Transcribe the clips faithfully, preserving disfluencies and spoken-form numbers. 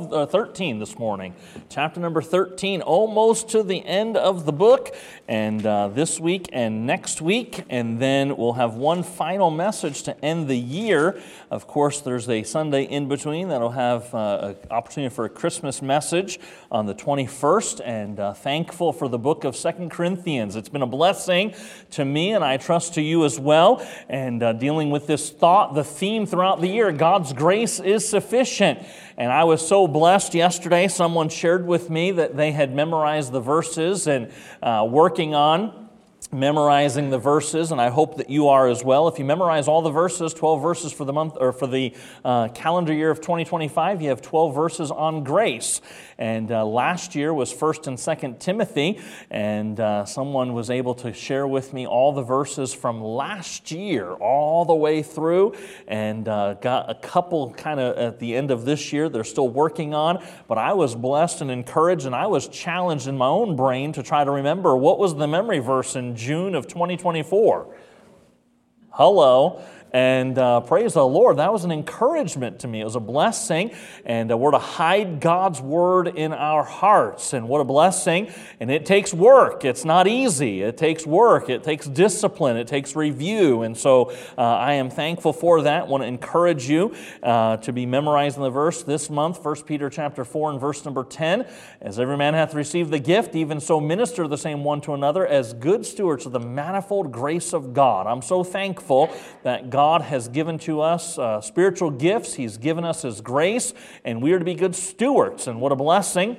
twelve, uh, thirteen this morning. Chapter number thirteen, almost to the end of the book, and uh, this week and next week, and then we'll have one final message to end the year. Of course, there's a Sunday in between that'll have uh, an opportunity for a Christmas message on the twenty-first, and uh, thankful for the book of Second Corinthians. It's been a blessing to me, and I trust to you as well, and uh, dealing with this thought, the theme throughout the year, God's grace is sufficient. And I was so blessed yesterday. Someone shared with me that they had memorized the verses and uh, working on memorizing the verses, and I hope that you are as well. If you memorize all the verses, twelve verses for the month or for the uh, calendar year of twenty twenty-five, you have twelve verses on grace. And uh, last year was First and Second Timothy, and uh, someone was able to share with me all the verses from last year, all the way through, and uh, got a couple kind of at the end of this year they're still working on. But I was blessed and encouraged, and I was challenged in my own brain to try to remember what was the memory verse in June of twenty twenty-four. Hello. And uh, praise the Lord, that was an encouragement to me. It was a blessing, and uh, we're to hide God's Word in our hearts. And what a blessing. And it takes work. It's not easy. It takes work. It takes discipline. It takes review. And so uh, I am thankful for that. I want to encourage you uh, to be memorizing the verse this month, First Peter chapter four and verse number ten. As every man hath received the gift, even so minister the same one to another as good stewards of the manifold grace of God. I'm so thankful that God God has given to us uh, spiritual gifts. He's given us His grace, and we are to be good stewards. And what a blessing.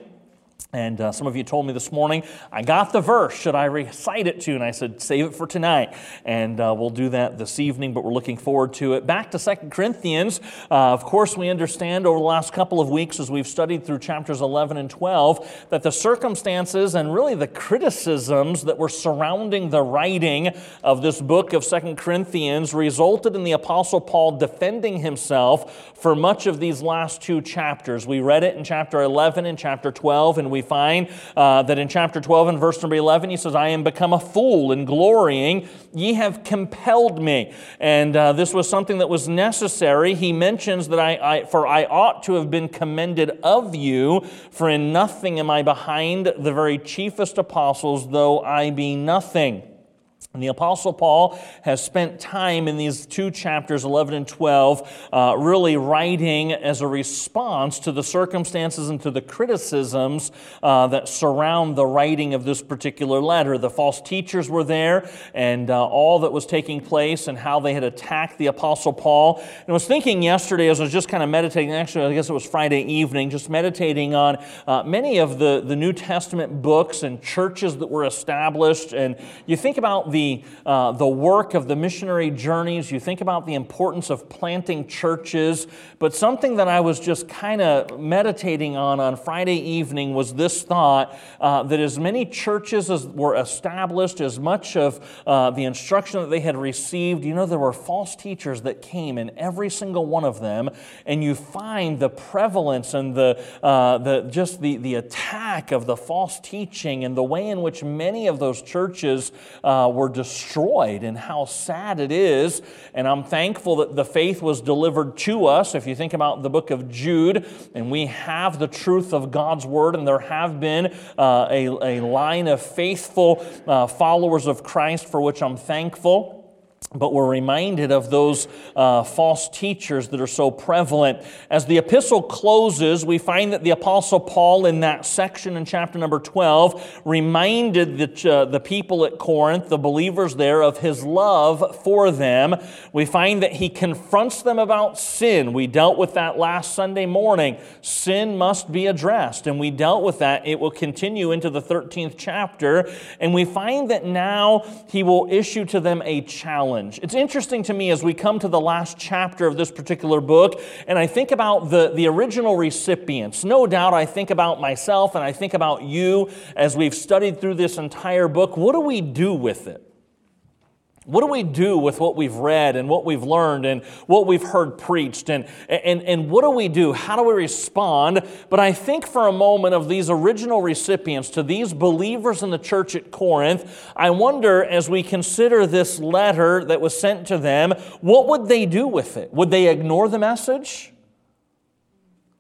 And uh, some of you told me this morning, I got the verse. Should I recite it to you? And I said, save it for tonight. And uh, we'll do that this evening, but we're looking forward to it. Back to Second Corinthians. Uh, of course, we understand over the last couple of weeks as we've studied through chapters eleven and twelve that the circumstances and really the criticisms that were surrounding the writing of this book of Second Corinthians resulted in the Apostle Paul defending himself for much of these last two chapters. We read it in chapter eleven and chapter twelve, and we find uh, that in chapter twelve and verse number eleven, he says, I am become a fool in glorying. Ye have compelled me. And uh, this was something that was necessary. He mentions that I, I, for I ought to have been commended of you, for in nothing am I behind the very chiefest apostles, though I be nothing. And the Apostle Paul has spent time in these two chapters, eleven and twelve, uh, really writing as a response to the circumstances and to the criticisms uh, that surround the writing of this particular letter. The false teachers were there, and uh, all that was taking place and how they had attacked the Apostle Paul. And I was thinking yesterday as I was just kind of meditating, actually I guess it was Friday evening, just meditating on uh, many of the, the New Testament books and churches that were established. And you think about the The, uh, the work of the missionary journeys, you think about the importance of planting churches, but something that I was just kind of meditating on on Friday evening was this thought, uh, that as many churches as were established, as much of uh, the instruction that they had received, you know, there were false teachers that came in every single one of them, and you find the prevalence and the, uh, the just the, the attack of the false teaching and the way in which many of those churches uh, were destroyed, and how sad it is. And I'm thankful that the faith was delivered to us. If you think about the book of Jude, and we have the truth of God's Word, and there have been uh, a, a line of faithful uh, followers of Christ for which I'm thankful. But we're reminded of those uh, false teachers that are so prevalent. As the epistle closes, we find that the Apostle Paul in that section in chapter number twelve reminded the, uh, the people at Corinth, the believers there, of his love for them. We find that he confronts them about sin. We dealt with that last Sunday morning. Sin must be addressed, and we dealt with that. It will continue into the thirteenth chapter, and we find that now he will issue to them a challenge. It's interesting to me as we come to the last chapter of this particular book, and I think about the, the original recipients. No doubt I think about myself and I think about you as we've studied through this entire book. What do we do with it? What do we do with what we've read and what we've learned and what we've heard preached? And, and, and what do we do? How do we respond? But I think for a moment of these original recipients, to these believers in the church at Corinth, I wonder as we consider this letter that was sent to them, what would they do with it? Would they ignore the message?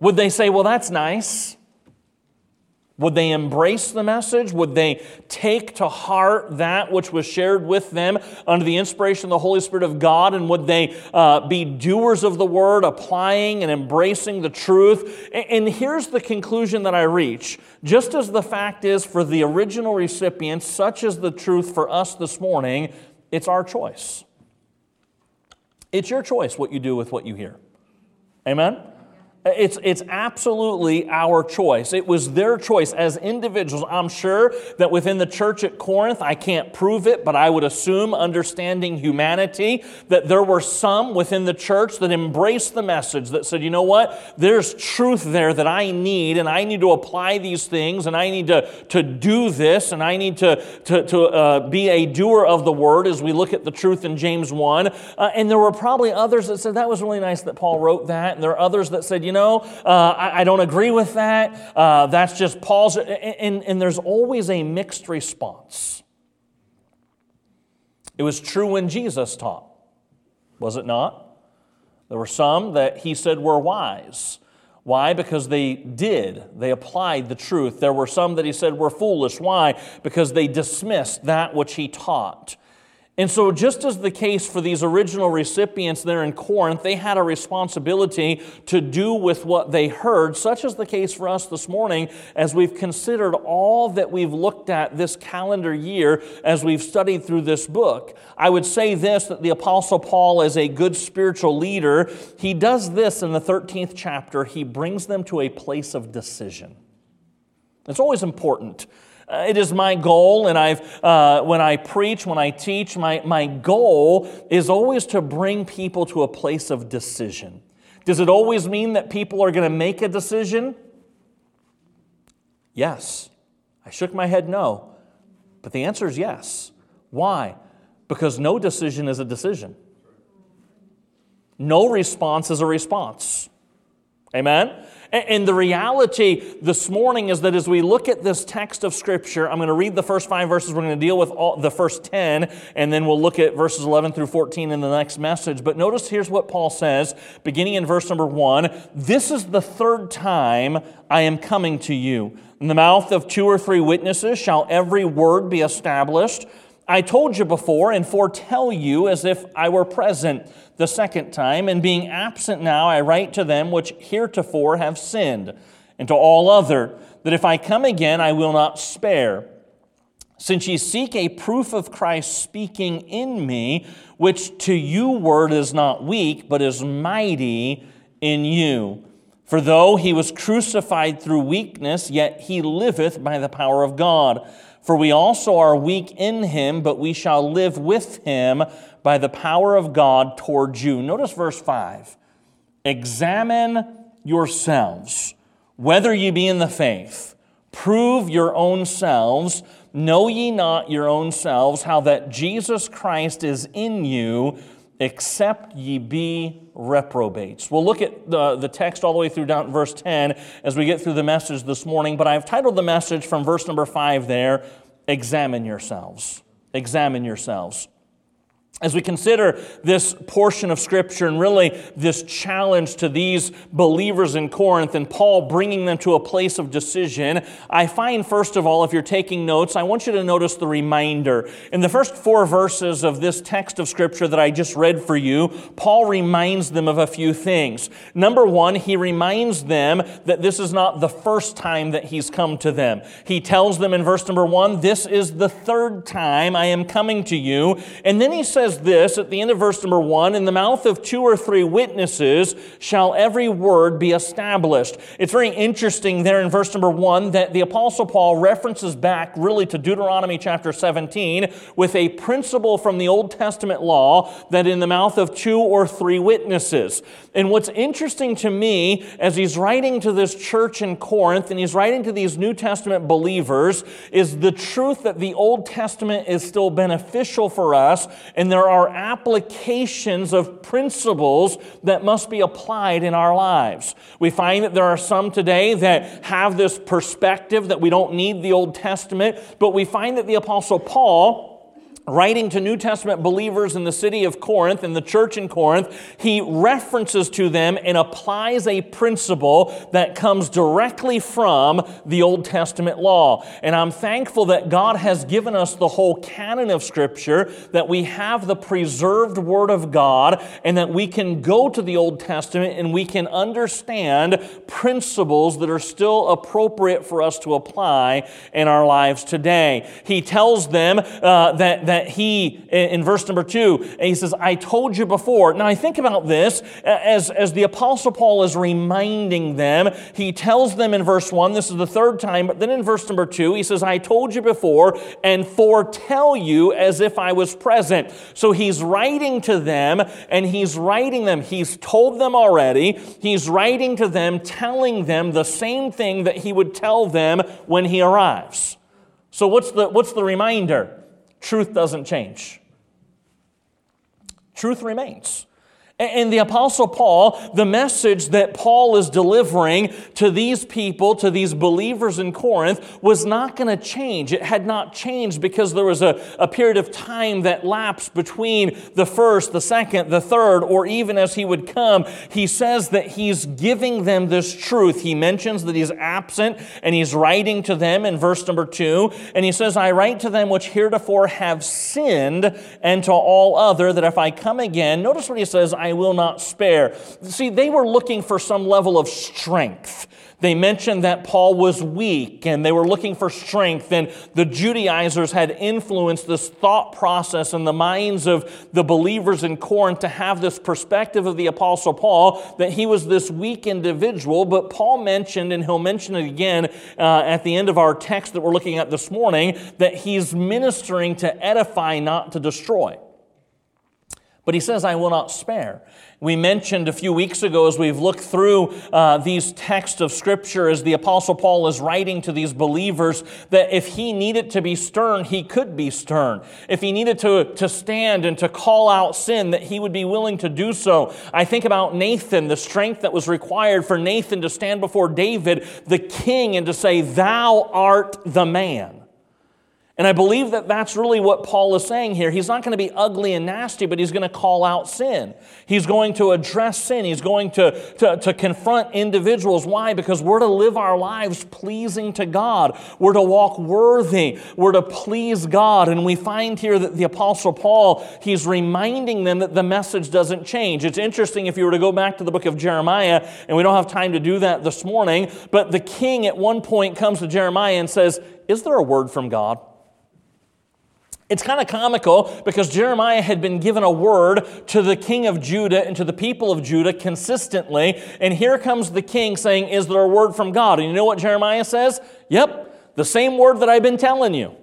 Would they say, well, that's nice? Would they embrace the message? Would they take to heart that which was shared with them under the inspiration of the Holy Spirit of God? And would they uh, be doers of the word, applying and embracing the truth? And, and here's the conclusion that I reach. Just as the fact is for the original recipients, such is the truth for us this morning, it's our choice. It's your choice what you do with what you hear. Amen? It's, it's absolutely our choice. It was their choice as individuals. I'm sure that within the church at Corinth, I can't prove it, but I would assume, understanding humanity, that there were some within the church that embraced the message, that said, you know what, there's truth there that I need, and I need to apply these things, and I need to, to do this, and I need to, to, to uh, be a doer of the word as we look at the truth in James one. Uh, and there were probably others that said, that was really nice that Paul wrote that, and there are others that said, you know, uh, I, I don't agree with that. Uh, that's just Paul's. And, and, and there's always a mixed response. It was true when Jesus taught, was it not? There were some that he said were wise. Why? Because they did. They applied the truth. There were some that he said were foolish. Why? Because they dismissed that which he taught. And so just as the case for these original recipients there in Corinth, they had a responsibility to do with what they heard, such is the case for us this morning as we've considered all that we've looked at this calendar year as we've studied through this book. I would say this, that the Apostle Paul, as a good spiritual leader, he does this in the thirteenth chapter. He brings them to a place of decision. It's always important. Uh, it is my goal, and I've uh, when I preach, when I teach, my, my goal is always to bring people to a place of decision. Does it always mean that people are going to make a decision? Yes. I shook my head no. But the answer is yes. Why? Because no decision is a decision. No response is a response. Amen? And the reality this morning is that as we look at this text of Scripture, I'm going to read the first five verses. We're going to deal with all, the first ten, and then we'll look at verses eleven through fourteen in the next message. But notice here's what Paul says, beginning in verse number one. This is the third time I am coming to you. In the mouth of two or three witnesses shall every word be established. I told you before and foretell you as if I were present the second time, and being absent now I write to them which heretofore have sinned, and to all other, that if I come again I will not spare. Since ye seek a proof of Christ speaking in me, which to you word is not weak, but is mighty in you. For though he was crucified through weakness, yet he liveth by the power of God. For we also are weak in him, but we shall live with him by the power of God towards you. Notice verse five. Examine yourselves, whether ye be in the faith. Prove your own selves. Know ye not your own selves how that Jesus Christ is in you, except ye be reprobates. We'll look at the, the text all the way through down to verse ten as we get through the message this morning, but I've titled the message from verse number five there, Examine Yourselves. Examine yourselves. As we consider this portion of Scripture and really this challenge to these believers in Corinth and Paul bringing them to a place of decision, I find, first of all, if you're taking notes, I want you to notice the reminder. In the first four verses of this text of Scripture that I just read for you, Paul reminds them of a few things. Number one, he reminds them that this is not the first time that he's come to them. He tells them in verse number one, this is the third time I am coming to you. And then he says this at the end of verse number one, in the mouth of two or three witnesses shall every word be established. It's very interesting there in verse number one that the Apostle Paul references back really to Deuteronomy chapter seventeen with a principle from the Old Testament law that in the mouth of two or three witnesses. And what's interesting to me as he's writing to this church in Corinth and he's writing to these New Testament believers is the truth that the Old Testament is still beneficial for us, and there are applications of principles that must be applied in our lives. We find that there are some today that have this perspective that we don't need the Old Testament, but we find that the Apostle Paul, writing to New Testament believers in the city of Corinth, in the church in Corinth, he references to them and applies a principle that comes directly from the Old Testament law. And I'm thankful that God has given us the whole canon of Scripture, that we have the preserved Word of God, and that we can go to the Old Testament and we can understand principles that are still appropriate for us to apply in our lives today. He tells them uh, that, that he, in verse number two, he says, I told you before. Now I think about this as, as the Apostle Paul is reminding them. He tells them in verse one, this is the third time, but then in verse number two, he says, I told you before and foretell you as if I was present. So he's writing to them, and he's writing them. He's told them already. He's writing to them, telling them the same thing that he would tell them when he arrives. So what's the, what's the reminder? Truth doesn't change. Truth remains. And the Apostle Paul, the message that Paul is delivering to these people, to these believers in Corinth, was not going to change. It had not changed because there was a, a period of time that lapsed between the first, the second, the third, or even as he would come. He says that he's giving them this truth. He mentions that he's absent and he's writing to them in verse number two. And he says, I write to them which heretofore have sinned, and to all other, that if I come again, notice what he says, I will not spare. See, they were looking for some level of strength. They mentioned that Paul was weak, and they were looking for strength, and the Judaizers had influenced this thought process in the minds of the believers in Corinth to have this perspective of the Apostle Paul, that he was this weak individual. But Paul mentioned, and he'll mention it again uh, at the end of our text that we're looking at this morning, that he's ministering to edify, not to destroy. But he says, I will not spare. We mentioned a few weeks ago as we've looked through uh, these texts of Scripture as the Apostle Paul is writing to these believers, that if he needed to be stern, he could be stern. If he needed to, to stand and to call out sin, that he would be willing to do so. I think about Nathan, the strength that was required for Nathan to stand before David, the king, and to say, thou art the man. And I believe that that's really what Paul is saying here. He's not going to be ugly and nasty, but he's going to call out sin. He's going to address sin. He's going to, to, to confront individuals. Why? Because we're to live our lives pleasing to God. We're to walk worthy. We're to please God. And we find here that the Apostle Paul, he's reminding them that the message doesn't change. It's interesting if you were to go back to the book of Jeremiah, and we don't have time to do that this morning, but the king at one point comes to Jeremiah and says, is there a word from God? It's kind of comical because Jeremiah had been given a word to the king of Judah and to the people of Judah consistently. And here comes the king saying, is there a word from God? And you know what Jeremiah says? Yep, the same word that I've been telling you.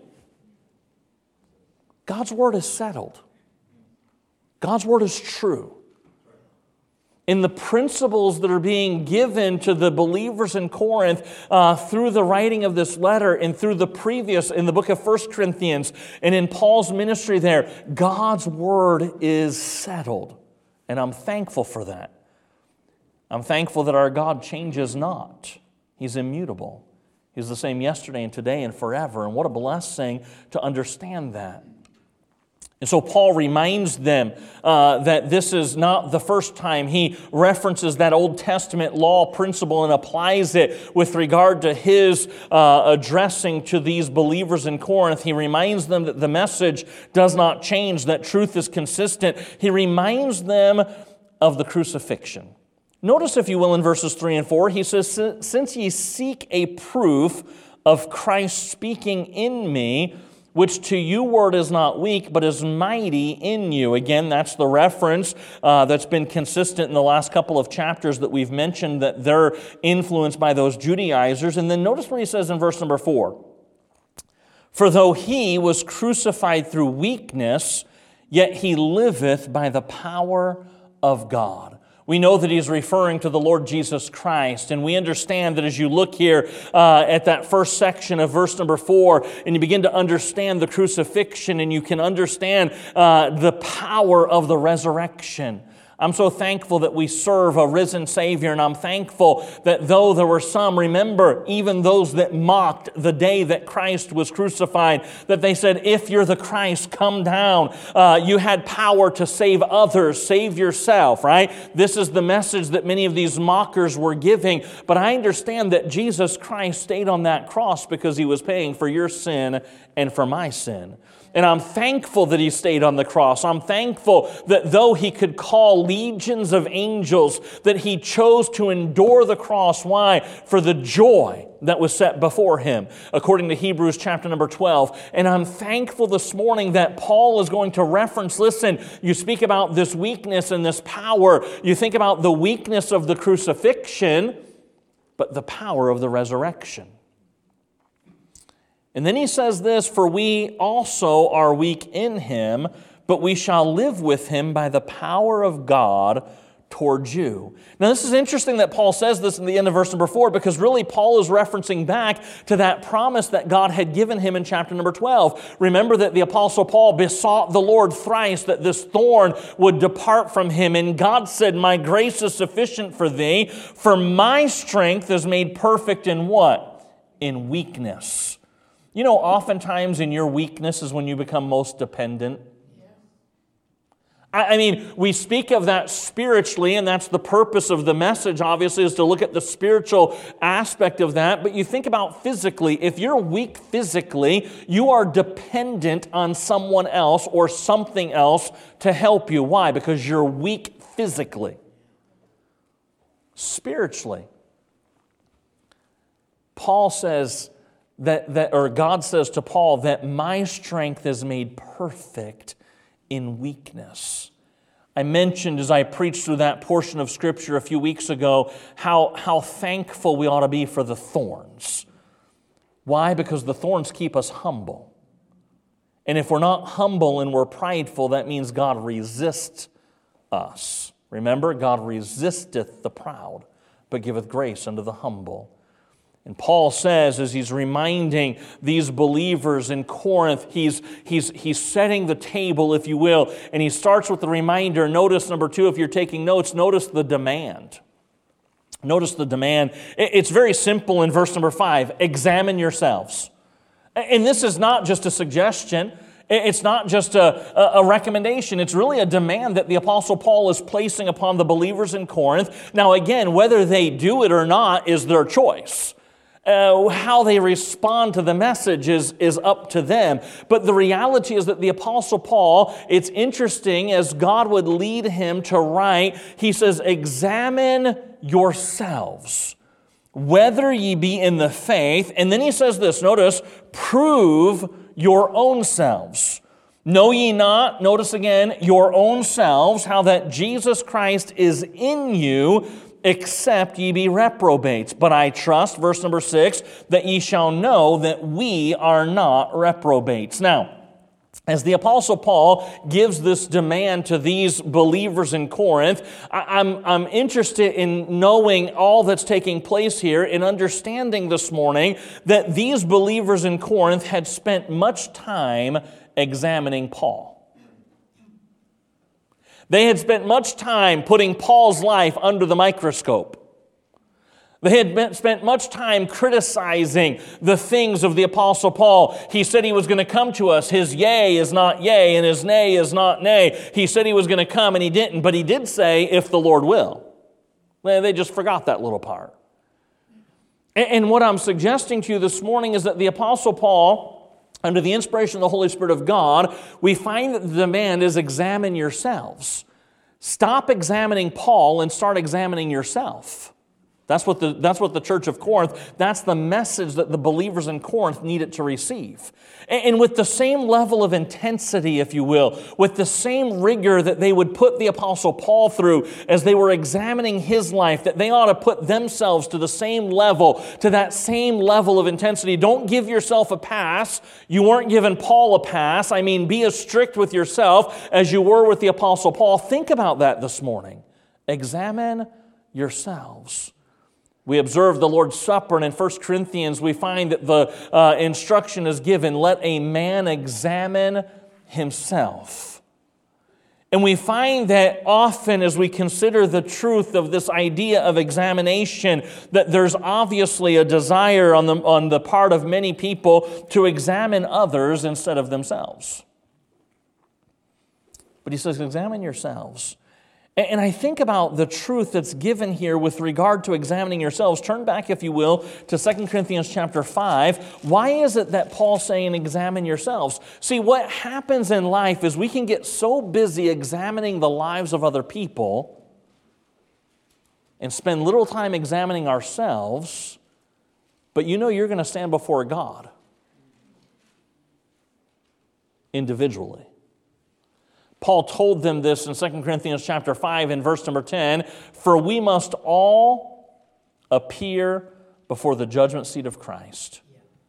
God's word is settled. God's word is true. In the principles that are being given to the believers in Corinth uh, through the writing of this letter and through the previous, in the book of First Corinthians and in Paul's ministry there, God's word is settled. And I'm thankful for that. I'm thankful that our God changes not. He's immutable. He's the same yesterday and today and forever. And what a blessing to understand that. And so Paul reminds them uh, that this is not the first time he references that Old Testament law principle and applies it with regard to his uh, addressing to these believers in Corinth. He reminds them that the message does not change, that truth is consistent. He reminds them of the crucifixion. Notice, if you will, in verses three and four, he says, since ye seek a proof of Christ speaking in me, which to you word is not weak, but is mighty in you. Again, that's the reference uh, that's been consistent in the last couple of chapters that we've mentioned, that they're influenced by those Judaizers. And then notice what he says in verse number four. For though he was crucified through weakness, yet he liveth by the power of God. We know that he's referring to the Lord Jesus Christ, and we understand that as you look here uh, at that first section of verse number four, and you begin to understand the crucifixion, and you can understand uh, the power of the resurrection. I'm so thankful that we serve a risen Savior, and I'm thankful that though there were some, remember, even those that mocked the day that Christ was crucified, that they said, if you're the Christ, come down. Uh, you had power to save others, save yourself, right? This is the message that many of these mockers were giving, but I understand that Jesus Christ stayed on that cross because He was paying for your sin and for my sin. And I'm thankful that He stayed on the cross. I'm thankful that though He could call legions of angels, that He chose to endure the cross. Why? For the joy that was set before Him, according to Hebrews chapter number twelve. And I'm thankful this morning that Paul is going to reference, listen, you speak about this weakness and this power. You think about the weakness of the crucifixion, but the power of the resurrection. And then he says this, for we also are weak in Him, but we shall live with Him by the power of God towards you. Now this is interesting that Paul says this in the end of verse number four, because really Paul is referencing back to that promise that God had given him in chapter number twelve. Remember that the Apostle Paul besought the Lord thrice that this thorn would depart from him, and God said, my grace is sufficient for thee, for my strength is made perfect in what? In weakness. You know, oftentimes in your weakness is when you become most dependent. I mean, we speak of that spiritually, and that's the purpose of the message, obviously, is to look at the spiritual aspect of that. But you think about physically. If you're weak physically, you are dependent on someone else or something else to help you. Why? Because you're weak physically. Spiritually, Paul says, That, that, or God says to Paul that my strength is made perfect in weakness. I mentioned as I preached through that portion of Scripture a few weeks ago how, how thankful we ought to be for the thorns. Why? Because the thorns keep us humble. And if we're not humble and we're prideful, that means God resists us. Remember, God resisteth the proud, but giveth grace unto the humble. And Paul says, as he's reminding these believers in Corinth, he's, he's, he's setting the table, if you will, and he starts with the reminder. Notice, number two, if you're taking notes, notice the demand. Notice the demand. It's very simple in verse number five. Examine yourselves. And this is not just a suggestion. It's not just a, a recommendation. It's really a demand that the Apostle Paul is placing upon the believers in Corinth. Now, again, whether they do it or not is their choice. Uh, how they respond to the message is, is up to them. But the reality is that the Apostle Paul, it's interesting, as God would lead him to write, he says, examine yourselves, whether ye be in the faith. And then he says this, notice, prove your own selves. Know ye not, notice again, your own selves, how that Jesus Christ is in you, except ye be reprobates. But I trust, verse number six, that ye shall know that we are not reprobates. Now, as the Apostle Paul gives this demand to these believers in Corinth, I'm, I'm interested in knowing all that's taking place here, in understanding this morning that these believers in Corinth had spent much time examining Paul. They had spent much time putting Paul's life under the microscope. They had been, spent much time criticizing the things of the Apostle Paul. He said he was going to come to us. His yea is not yea, and his nay is not nay. He said he was going to come, and he didn't. But he did say, if the Lord will. Well, they just forgot that little part. And, and what I'm suggesting to you this morning is that the Apostle Paul, under the inspiration of the Holy Spirit of God, we find that the demand is examine yourselves. Stop examining Paul and start examining yourself. That's what the, that's what the church of Corinth, that's the message that the believers in Corinth needed to receive. And, and with the same level of intensity, if you will, with the same rigor that they would put the Apostle Paul through as they were examining his life, that they ought to put themselves to the same level, to that same level of intensity. Don't give yourself a pass. You weren't given Paul a pass. I mean, be as strict with yourself as you were with the Apostle Paul. Think about that this morning. Examine yourselves. We observe the Lord's Supper, and in First Corinthians we find that the uh, instruction is given, let a man examine himself. And we find that often as we consider the truth of this idea of examination, that there's obviously a desire on the, on the part of many people to examine others instead of themselves. But he says, examine yourselves. And I think about the truth that's given here with regard to examining yourselves. Turn back, if you will, to Second Corinthians chapter five. Why is it that Paul's saying examine yourselves? See, what happens in life is we can get so busy examining the lives of other people and spend little time examining ourselves, but you know you're going to stand before God individually. Paul told them this in Second Corinthians chapter five in verse number ten, for we must all appear before the judgment seat of Christ.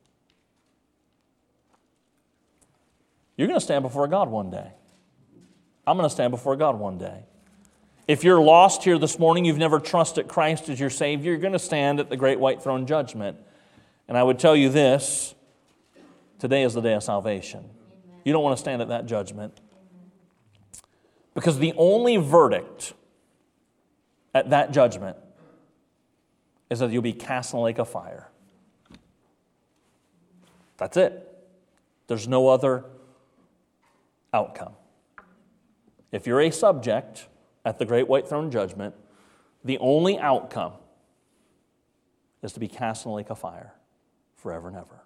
You're going to stand before God one day. I'm going to stand before God one day. If you're lost here this morning, you've never trusted Christ as your Savior, you're going to stand at the great white throne judgment. And I would tell you this, today is the day of salvation. You don't want to stand at that judgment. Because the only verdict at that judgment is that you'll be cast in a lake of fire. That's it. There's no other outcome. If you're a subject at the great white throne judgment, the only outcome is to be cast in a lake of fire forever and ever.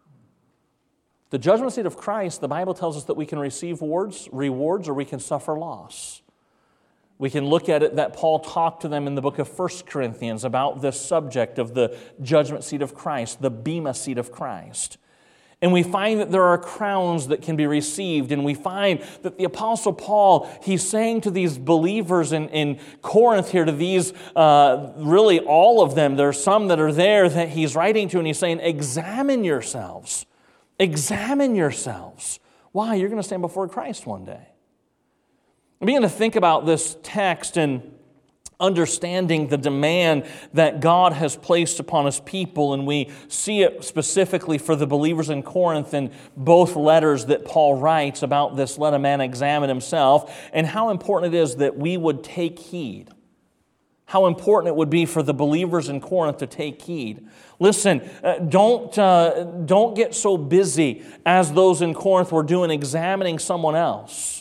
The judgment seat of Christ, the Bible tells us that we can receive rewards, rewards or we can suffer loss. We can look at it that Paul talked to them in the book of First Corinthians about this subject of the judgment seat of Christ, the bema seat of Christ. And we find that there are crowns that can be received, and we find that the Apostle Paul, he's saying to these believers in, in Corinth here, to these, uh, really all of them, there are some that are there that he's writing to, and he's saying, examine yourselves. Examine yourselves. Why? You're going to stand before Christ one day. I begin to think about this text and understanding the demand that God has placed upon His people, and we see it specifically for the believers in Corinth in both letters that Paul writes about this, let a man examine himself, and how important it is that we would take heed. How important it would be for the believers in Corinth to take heed. Listen, uh, don't, uh, don't get so busy as those in Corinth were doing examining someone else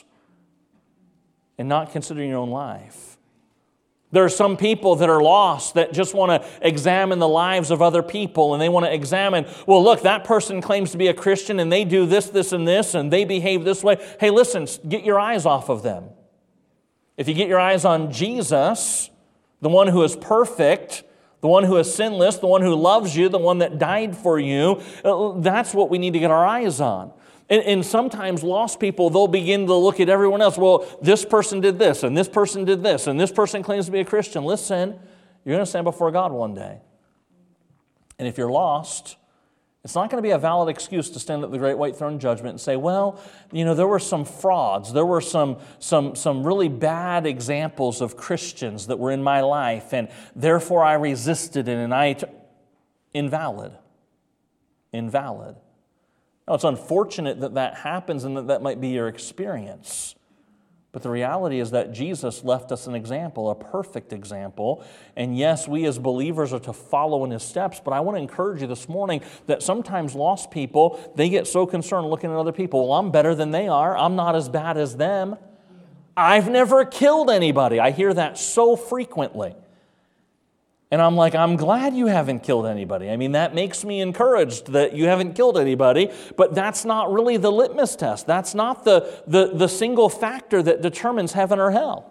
and not considering your own life. There are some people that are lost that just want to examine the lives of other people, and they want to examine, well, look, that person claims to be a Christian and they do this, this, and this, and they behave this way. Hey, listen, get your eyes off of them. If you get your eyes on Jesus, the one who is perfect, the one who is sinless, the one who loves you, the one that died for you, that's what we need to get our eyes on. And, and sometimes lost people, they'll begin to look at everyone else. Well, this person did this, and this person did this, and this person claims to be a Christian. Listen, you're going to stand before God one day. And if you're lost, it's not going to be a valid excuse to stand at the great white throne judgment and say, well, you know, there were some frauds. There were some, some, some really bad examples of Christians that were in my life, and therefore I resisted it, and I... T-. Invalid. Invalid. Now, it's unfortunate that that happens and that that might be your experience. But the reality is that Jesus left us an example, a perfect example. And yes, we as believers are to follow in His steps, but I want to encourage you this morning that sometimes lost people, they get so concerned looking at other people. Well, I'm better than they are. I'm not as bad as them. I've never killed anybody. I hear that so frequently. And I'm like, I'm glad you haven't killed anybody. I mean, that makes me encouraged that you haven't killed anybody, but that's not really the litmus test. That's not the, the, the single factor that determines heaven or hell.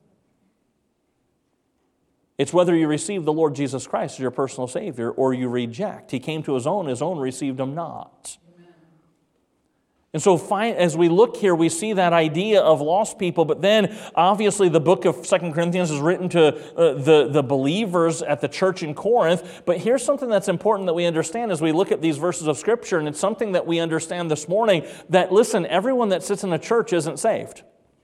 It's whether you receive the Lord Jesus Christ as your personal Savior or you reject. He came to His own, His own received Him not. And so as we look here, we see that idea of lost people, but then obviously the book of Second Corinthians is written to uh, the, the believers at the church in Corinth. But here's something that's important that we understand as we look at these verses of Scripture, and it's something that we understand this morning, that, listen, everyone that sits in a church isn't saved.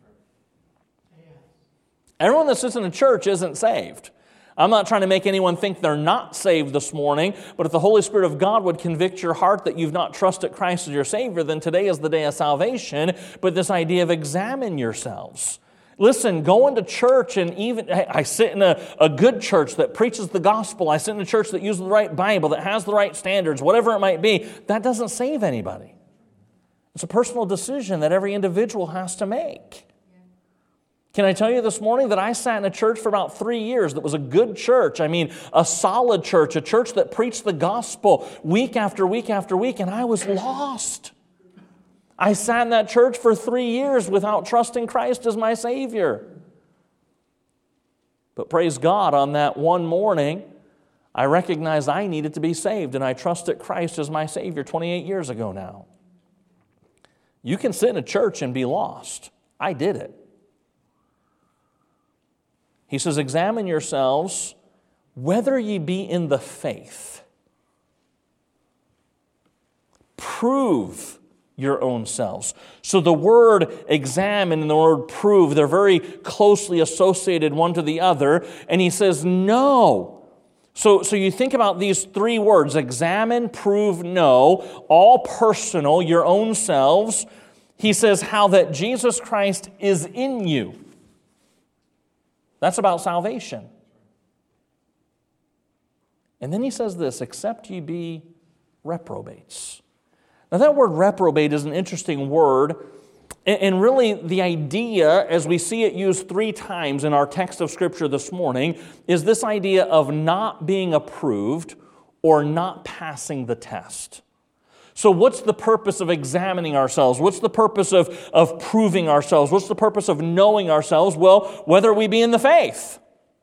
Everyone that sits in a church isn't saved. I'm not trying to make anyone think they're not saved this morning, but if the Holy Spirit of God would convict your heart that you've not trusted Christ as your Savior, then today is the day of salvation. But this idea of examine yourselves. Listen, going to church and even, I sit in a, a good church that preaches the gospel. I sit in a church that uses the right Bible, that has the right standards, whatever it might be. That doesn't save anybody. It's a personal decision that every individual has to make. Can I tell you this morning that I sat in a church for about three years that was a good church. I mean, a solid church, a church that preached the gospel week after week after week, and I was lost. I sat in that church for three years without trusting Christ as my Savior. But praise God, on that one morning, I recognized I needed to be saved, and I trusted Christ as my Savior twenty-eight years ago now. You can sit in a church and be lost. I did it. He says, examine yourselves whether ye be in the faith. Prove your own selves. So the word examine and the word prove, they're very closely associated one to the other. And he says, no. So, so you think about these three words, examine, prove, know, all personal, your own selves. He says how that Jesus Christ is in you. That's about salvation. And then he says this, except ye be reprobates. Now that word reprobate is an interesting word. And really, the idea, as we see it used three times in our text of Scripture this morning, is this idea of not being approved or not passing the test. So what's the purpose of examining ourselves? What's the purpose of, of proving ourselves? What's the purpose of knowing ourselves? Well, whether we be in the faith.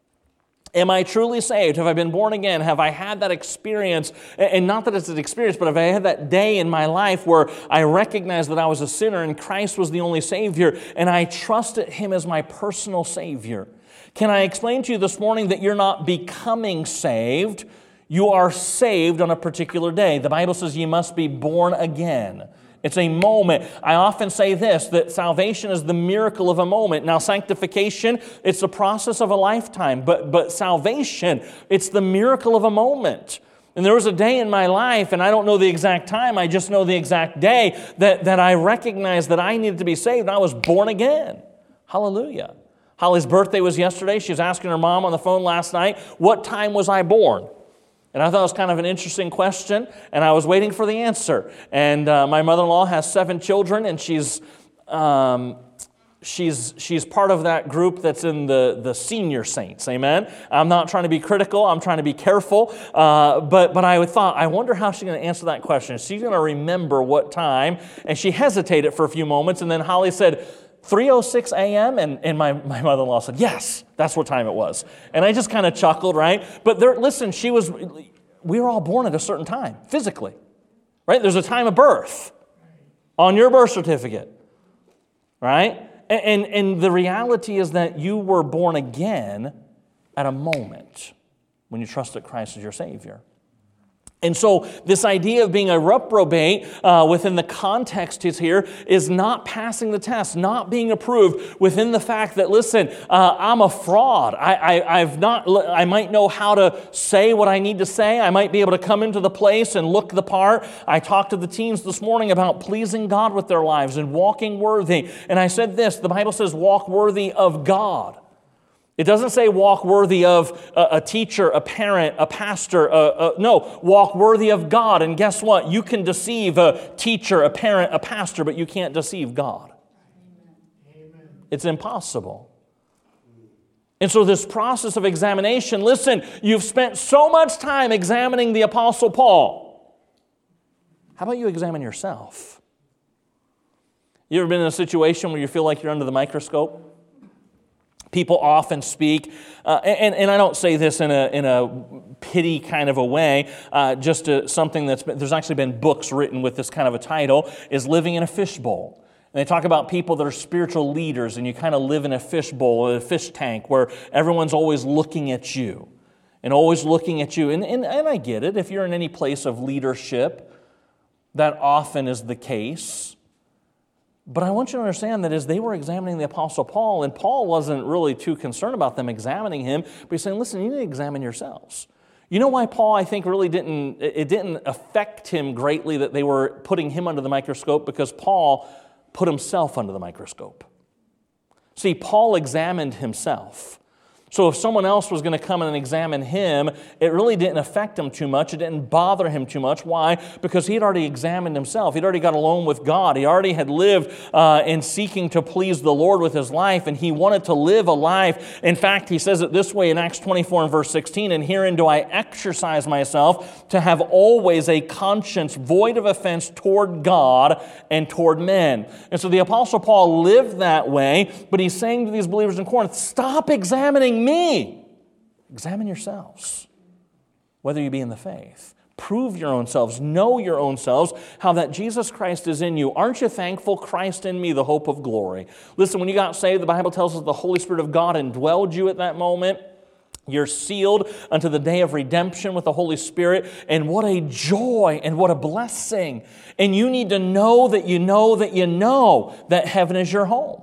Am I truly saved? Have I been born again? Have I had that experience? And not that it's an experience, but have I had that day in my life where I recognized that I was a sinner and Christ was the only Savior and I trusted Him as my personal Savior? Can I explain to you this morning that you're not becoming saved? You are saved on a particular day. The Bible says you must be born again. It's a moment. I often say this, that salvation is the miracle of a moment. Now, sanctification, it's the process of a lifetime. But, but salvation, it's the miracle of a moment. And there was a day in my life, and I don't know the exact time, I just know the exact day, that, that I recognized that I needed to be saved, and I was born again. Hallelujah. Holly's birthday was yesterday. She was asking her mom on the phone last night, what time was I born? And I thought it was kind of an interesting question, and I was waiting for the answer. And uh, my mother-in-law has seven children, and she's um, she's she's part of that group that's in the, the senior saints, amen? I'm not trying to be critical, I'm trying to be careful, uh, but, but I thought, I wonder how she's going to answer that question. She's going to remember what time, and she hesitated for a few moments, and then Holly said, three oh six a.m. And, and my, my mother-in-law said, yes, that's what time it was. And I just kind of chuckled, right? But there, listen, she was, we were all born at a certain time, physically, right? There's a time of birth on your birth certificate, right? And, and, and the reality is that you were born again at a moment when you trusted Christ as your Savior. And so this idea of being a reprobate uh, within the context is here is not passing the test, not being approved within the fact that, listen, uh, I'm a fraud. I, I, I've not, I might know how to say what I need to say. I might be able to come into the place and look the part. I talked to the teens this morning about pleasing God with their lives and walking worthy. And I said this, the Bible says walk worthy of God. It doesn't say walk worthy of a, a teacher, a parent, a pastor. A, a, no, walk worthy of God. And guess what? You can deceive a teacher, a parent, a pastor, but you can't deceive God. Amen. It's impossible. And so this process of examination, listen, you've spent so much time examining the Apostle Paul. How about you examine yourself? You ever been in a situation where you feel like you're under the microscope? People often speak, uh, and, and I don't say this in a in a pity kind of a way, uh, just to something that's been, there's actually been books written with this kind of a title, is living in a fishbowl. And they talk about people that are spiritual leaders, and you kind of live in a fishbowl, a fish tank, where everyone's always looking at you, and always looking at you. And, and, and I get it, if you're in any place of leadership, that often is the case. But I want you to understand that as they were examining the Apostle Paul, and Paul wasn't really too concerned about them examining him, but he's saying, listen, you need to examine yourselves. You know why Paul, I think, really didn't, it didn't affect him greatly that they were putting him under the microscope? Because Paul put himself under the microscope. See, Paul examined himself. So if someone else was going to come in and examine him, it really didn't affect him too much. It didn't bother him too much. Why? Because he had already examined himself. He'd already got alone with God. He already had lived uh, in seeking to please the Lord with his life, and he wanted to live a life. In fact, he says it this way in Acts twenty-four and verse sixteen, "And herein do I exercise myself to have always a conscience void of offense toward God and toward men." And so the Apostle Paul lived that way, but he's saying to these believers in Corinth, stop examining me. Examine yourselves, whether you be in the faith. Prove your own selves. Know your own selves, how that Jesus Christ is in you. Aren't you thankful? Christ in me, the hope of glory. Listen, when you got saved, the Bible tells us the Holy Spirit of God indwelled you at that moment. You're sealed unto the day of redemption with the Holy Spirit. And what a joy and what a blessing. And you need to know that you know that you know that heaven is your home.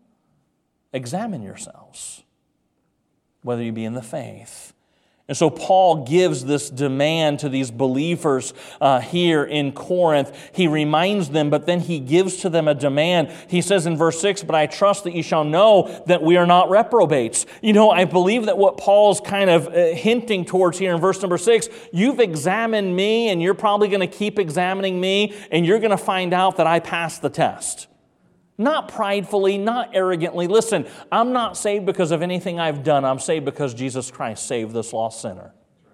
Examine yourselves, whether you be in the faith. And so Paul gives this demand to these believers uh, here in Corinth. He reminds them, but then he gives to them a demand. He says in verse six, "But I trust that you shall know that we are not reprobates." You know, I believe that what Paul's kind of uh, hinting towards here in verse number six, you've examined me and you're probably going to keep examining me and you're going to find out that I passed the test. Not pridefully, not arrogantly. Listen, I'm not saved because of anything I've done. I'm saved because Jesus Christ saved this lost sinner.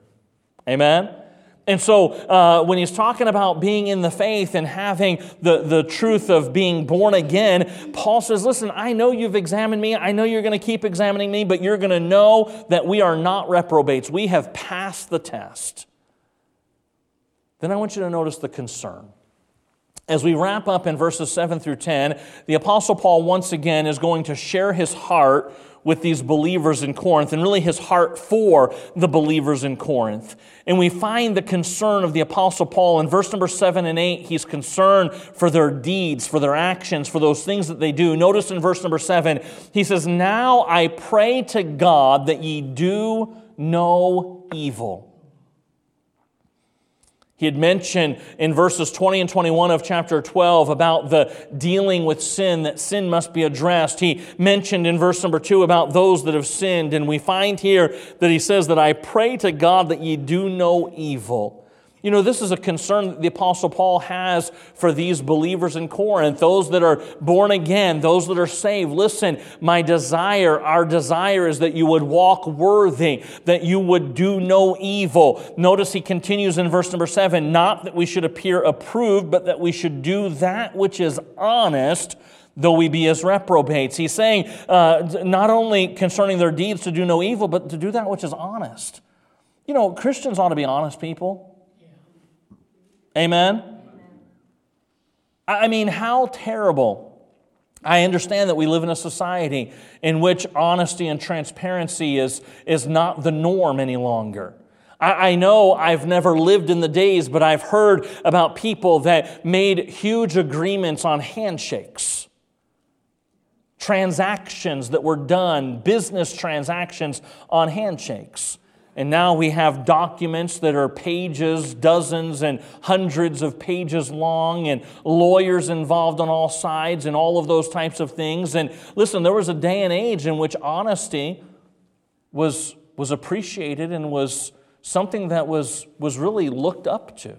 Amen? And so uh, when he's talking about being in the faith and having the, the truth of being born again, Paul says, listen, I know you've examined me. I know you're going to keep examining me, but you're going to know that we are not reprobates. We have passed the test. Then I want you to notice the concern. As we wrap up in verses seven through ten, the Apostle Paul once again is going to share his heart with these believers in Corinth, and really his heart for the believers in Corinth. And we find the concern of the Apostle Paul in verse number seven and eight. He's concerned for their deeds, for their actions, for those things that they do. Notice in verse number seven, he says, "Now I pray to God that ye do no evil." He had mentioned in verses twenty and twenty-one of chapter twelve about the dealing with sin, that sin must be addressed. He mentioned in verse number two about those that have sinned. And we find here that he says that I pray to God that ye do no evil. You know, this is a concern that the Apostle Paul has for these believers in Corinth, those that are born again, those that are saved. Listen, my desire, our desire is that you would walk worthy, that you would do no evil. Notice he continues in verse number seven, not that we should appear approved, but that we should do that which is honest, though we be as reprobates. He's saying uh, not only concerning their deeds to do no evil, but to do that which is honest. You know, Christians ought to be honest people. Amen? I mean, how terrible. I understand that we live in a society in which honesty and transparency is, is not the norm any longer. I, I know I've never lived in the days, but I've heard about people that made huge agreements on handshakes. Transactions that were done, business transactions on handshakes. And now we have documents that are pages, dozens and hundreds of pages long, and lawyers involved on all sides and all of those types of things. And listen, there was a day and age in which honesty was, was appreciated and was something that was, was really looked up to.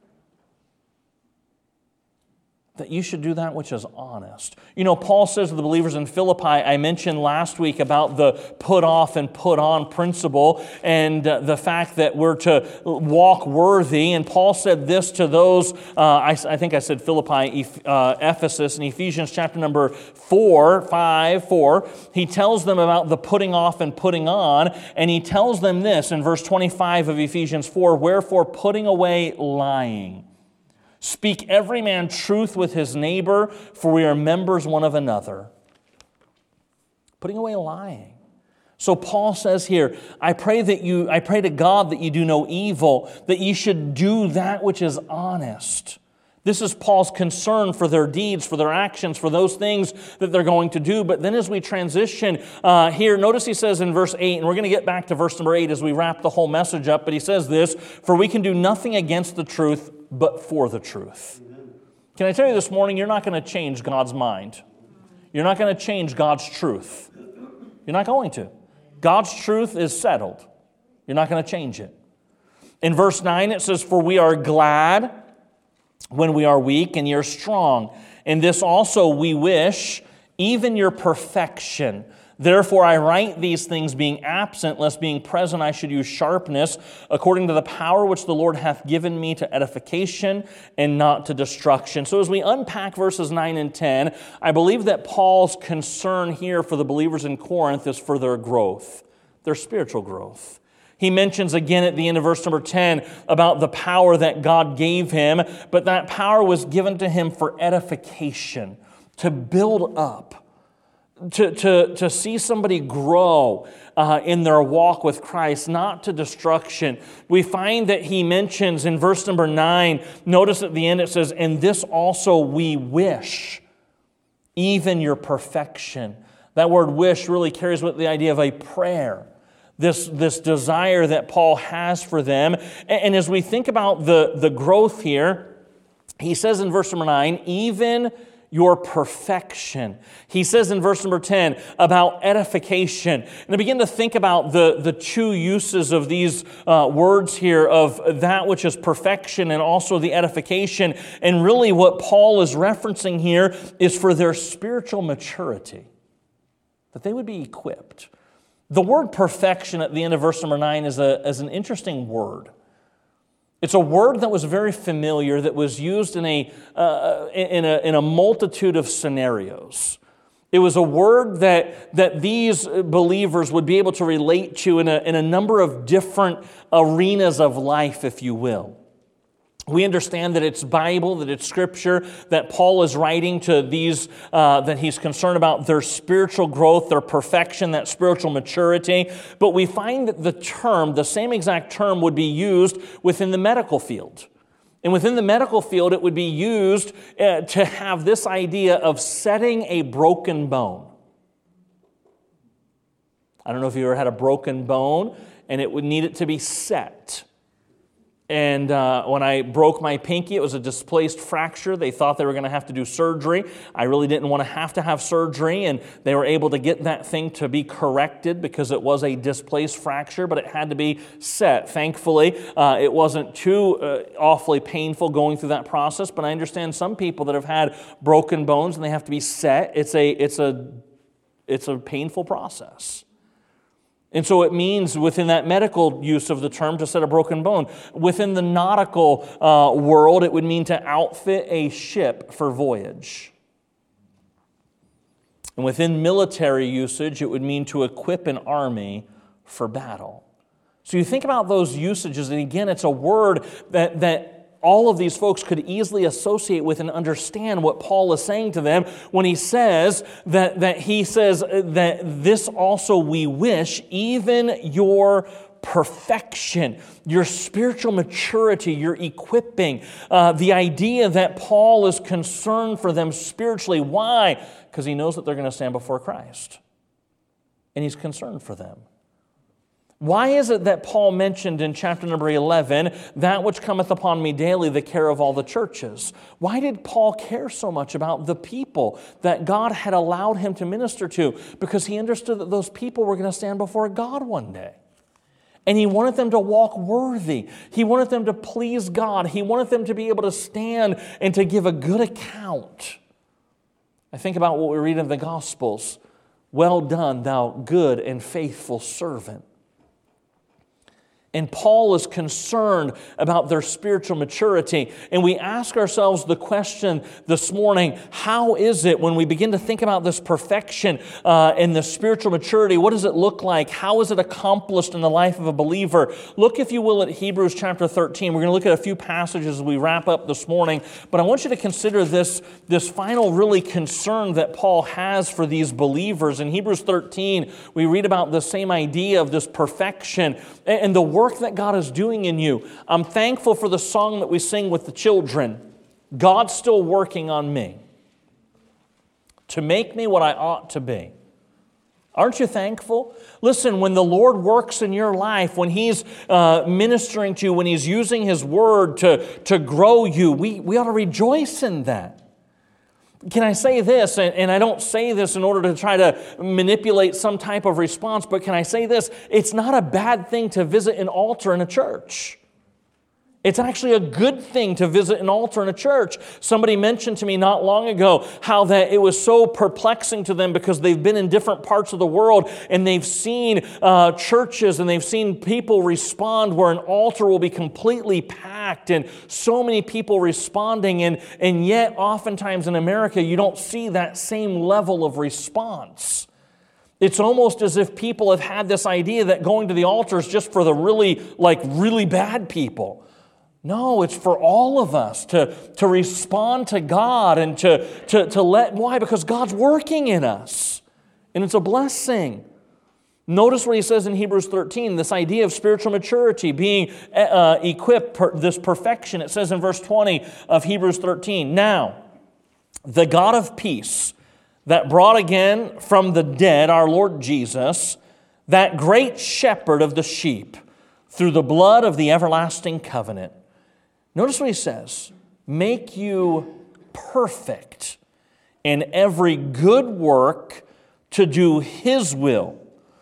That you should do that which is honest. You know, Paul says to the believers in Philippi, I mentioned last week about the put off and put on principle and uh, the fact that we're to walk worthy. And Paul said this to those, uh, I, I think I said Philippi, uh, Ephesus, in Ephesians chapter number four, five, four. He tells them about the putting off and putting on. And he tells them this in verse twenty-five of Ephesians four, wherefore putting away lying. Speak every man truth with his neighbor, for we are members one of another. Putting away lying. So Paul says here, I pray that you, I pray to God that you do no evil, that you should do that which is honest. This is Paul's concern for their deeds, for their actions, for those things that they're going to do. But then as we transition uh, here, notice he says in verse eight, and we're going to get back to verse number eight as we wrap the whole message up, but he says this, for we can do nothing against the truth, but for the truth. Amen. Can I tell you this morning, you're not going to change God's mind. You're not going to change God's truth. You're not going to. God's truth is settled. You're not going to change it. In verse nine, it says, "For we are glad when we are weak, and you're strong. In this also we wish, even your perfection. Therefore I write these things being absent, lest being present I should use sharpness, according to the power which the Lord hath given me to edification and not to destruction." So as we unpack verses nine and ten, I believe that Paul's concern here for the believers in Corinth is for their growth, their spiritual growth. He mentions again at the end of verse number ten about the power that God gave him, but that power was given to him for edification, to build up. To, to, to see somebody grow uh, in their walk with Christ, not to destruction. We find that he mentions in verse number nine, notice at the end it says, "And this also we wish, even your perfection." That word wish really carries with the idea of a prayer. This, this desire that Paul has for them. And, and as we think about the, the growth here, he says in verse number nine, even your perfection. He says in verse number ten about edification. And I begin to think about the, the two uses of these uh, words here of that which is perfection and also the edification. And really what Paul is referencing here is for their spiritual maturity, that they would be equipped. The word perfection at the end of verse number nine is, a, is an interesting word. It's a word that was very familiar, that was used in a, uh, in a, in a multitude of scenarios. It was a word that, that these believers would be able to relate to in a, in a number of different arenas of life, if you will. We understand that it's Bible, that it's Scripture, that Paul is writing to these, uh, that he's concerned about their spiritual growth, their perfection, that spiritual maturity. But we find that the term, the same exact term, would be used within the medical field. And within the medical field, it would be used uh, to have this idea of setting a broken bone. I don't know if you ever had a broken bone, and it would need it to be set. And uh, when I broke my pinky, it was a displaced fracture. They thought they were going to have to do surgery. I really didn't want to have to have surgery, and they were able to get that thing to be corrected because it was a displaced fracture, but it had to be set. Thankfully, uh, it wasn't too uh, awfully painful going through that process, but I understand some people that have had broken bones and they have to be set. It's a, it's a, it's a painful process. And so it means within that medical use of the term to set a broken bone. Within the nautical uh, world, it would mean to outfit a ship for voyage. And within military usage, it would mean to equip an army for battle. So you think about those usages, and again, it's a word that, that all of these folks could easily associate with and understand what Paul is saying to them when he says that, that he says that this also we wish, even your perfection, your spiritual maturity, your equipping, uh, the idea that Paul is concerned for them spiritually. Why? Because he knows that they're going to stand before Christ. And he's concerned for them. Why is it that Paul mentioned in chapter number eleven, that which cometh upon me daily, the care of all the churches? Why did Paul care so much about the people that God had allowed him to minister to? Because he understood that those people were going to stand before God one day. And he wanted them to walk worthy. He wanted them to please God. He wanted them to be able to stand and to give a good account. I think about what we read in the Gospels. Well done, thou good and faithful servant. And Paul is concerned about their spiritual maturity. And we ask ourselves the question this morning, how is it when we begin to think about this perfection uh, and the spiritual maturity, what does it look like? How is it accomplished in the life of a believer? Look, if you will, at Hebrews chapter thirteen. We're going to look at a few passages as we wrap up this morning. But I want you to consider this, this final really concern that Paul has for these believers. In Hebrews thirteen, we read about the same idea of this perfection and the work that God is doing in you. I'm thankful for the song that we sing with the children. God's still working on me to make me what I ought to be. Aren't you thankful? Listen, when the Lord works in your life, when He's uh, ministering to you, when He's using His Word to, to grow you, we, we ought to rejoice in that. can I say this, and, and I don't say this in order to try to manipulate some type of response, but can I say this? It's not a bad thing to visit an altar in a church. It's actually a good thing to visit an altar in a church. Somebody mentioned to me not long ago how that it was so perplexing to them because they've been in different parts of the world and they've seen uh, churches and they've seen people respond where an altar will be completely packed and so many people responding, and, and yet oftentimes in America you don't see that same level of response. It's almost as if people have had this idea that going to the altar is just for the really, like really bad people. No, it's for all of us to, to respond to God and to, to, to let, why? Because God's working in us. And it's a blessing. Notice what he says in Hebrews thirteen, this idea of spiritual maturity, being uh, equipped, per, this perfection. It says in verse twenty of Hebrews thirteen, "Now, the God of peace, that brought again from the dead our Lord Jesus, that great shepherd of the sheep, through the blood of the everlasting covenant." Notice what he says, "Make you perfect in every good work to do His will,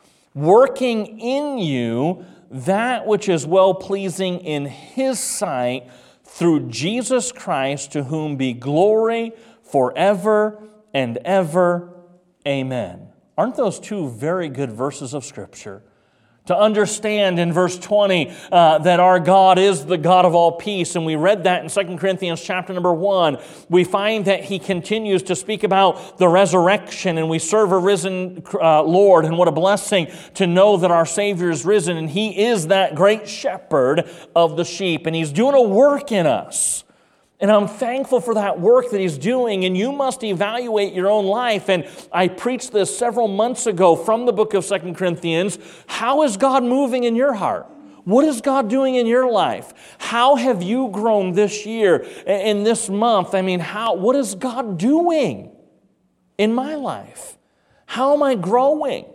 working in you that which is well-pleasing in His sight, through Jesus Christ, to whom be glory forever and ever. Amen." Aren't those two very good verses of Scripture? To understand in verse twenty uh, that our God is the God of all peace, and we read that in Second Corinthians chapter number one. We find that he continues to speak about the resurrection, and we serve a risen uh, Lord, and what a blessing to know that our Savior is risen, and He is that great shepherd of the sheep, and He's doing a work in us. And I'm thankful for that work that He's doing, and you must evaluate your own life. And I preached this several months ago from the book of Second Corinthians. How is God moving in your heart? What is God doing in your life? How have you grown this year, in this month? I mean, how? What is God doing in my life? How am I growing?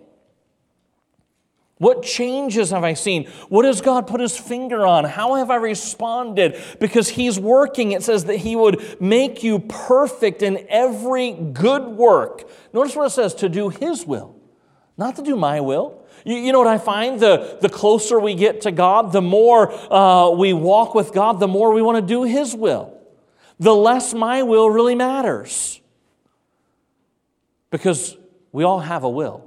What changes have I seen? What has God put His finger on? How have I responded? Because He's working. It says that He would make you perfect in every good work. Notice what it says, to do His will, not to do my will. You, you know what I find? The, the closer we get to God, the more uh, we walk with God, the more we want to do His will. The less my will really matters. Because we all have a will.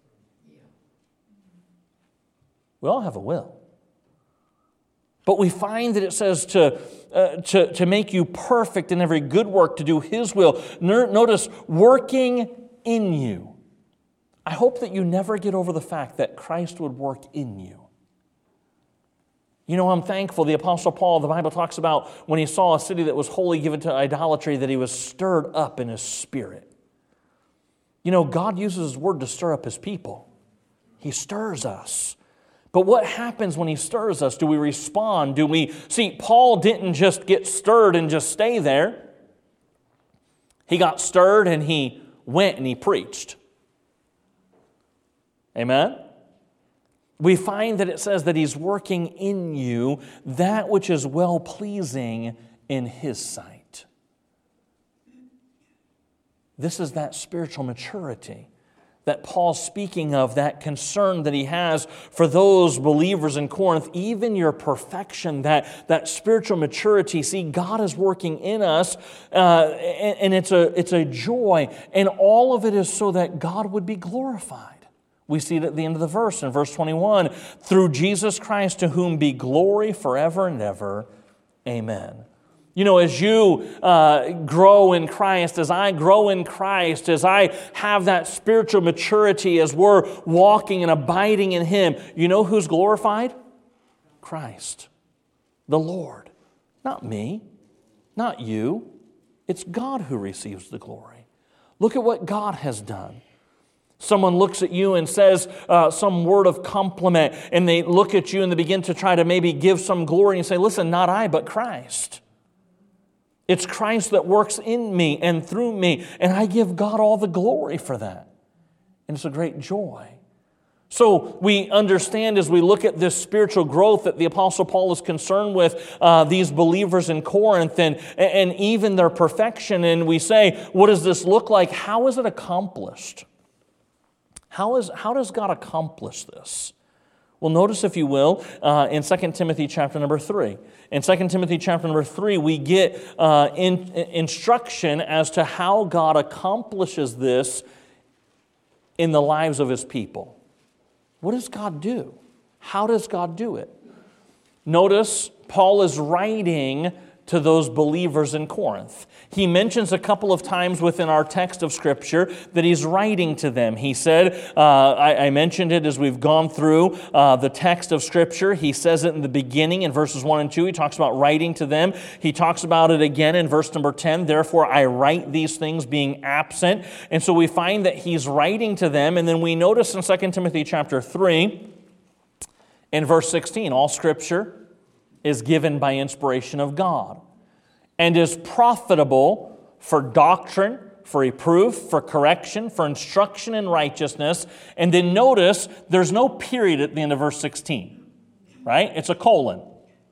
We all have a will. But we find that it says to, uh, to, to make you perfect in every good work, to do His will. Notice, working in you. I hope that you never get over the fact that Christ would work in you. You know, I'm thankful. The Apostle Paul, the Bible talks about when he saw a city that was wholly given to idolatry, that he was stirred up in his spirit. You know, God uses His word to stir up His people. He stirs us. But what happens when He stirs us? Do we respond? Do we... See, Paul didn't just get stirred and just stay there. He got stirred and he went and he preached. Amen? We find that it says that He's working in you that which is well-pleasing in His sight. This is that spiritual maturity that Paul's speaking of, that concern that he has for those believers in Corinth, even your perfection, that, that spiritual maturity. See, God is working in us, uh, and, and it's a, it's a joy, and all of it is so that God would be glorified. We see it at the end of the verse, in verse twenty-one, through Jesus Christ, to whom be glory forever and ever. Amen. You know, as you uh, grow in Christ, as I grow in Christ, as I have that spiritual maturity, as we're walking and abiding in Him, you know who's glorified? Christ, the Lord. Not me, not you. It's God who receives the glory. Look at what God has done. Someone looks at you and says uh, some word of compliment, and they look at you and they begin to try to maybe give some glory, and you say, listen, not I, but Christ. It's Christ that works in me and through me, and I give God all the glory for that. And it's a great joy. So we understand as we look at this spiritual growth that the Apostle Paul is concerned with uh, these believers in Corinth and, and even their perfection. And we say, what does this look like? How is it accomplished? How is how does God accomplish this? Well, notice, if you will, uh, in Second Timothy chapter number three. In Second Timothy chapter number three, we get uh, in, instruction as to how God accomplishes this in the lives of His people. What does God do? How does God do it? Notice Paul is writing to those believers in Corinth. He mentions a couple of times within our text of Scripture that he's writing to them. He said, uh, I, I mentioned it as we've gone through uh, the text of Scripture. He says it in the beginning in verses one and two. He talks about writing to them. He talks about it again in verse number ten. Therefore, I write these things being absent. And so we find that he's writing to them. And then we notice in Second Timothy chapter three, in verse sixteen, all Scripture is given by inspiration of God and is profitable for doctrine, for reproof, for correction, for instruction in righteousness. And then notice there's no period at the end of verse sixteen, right? It's a colon.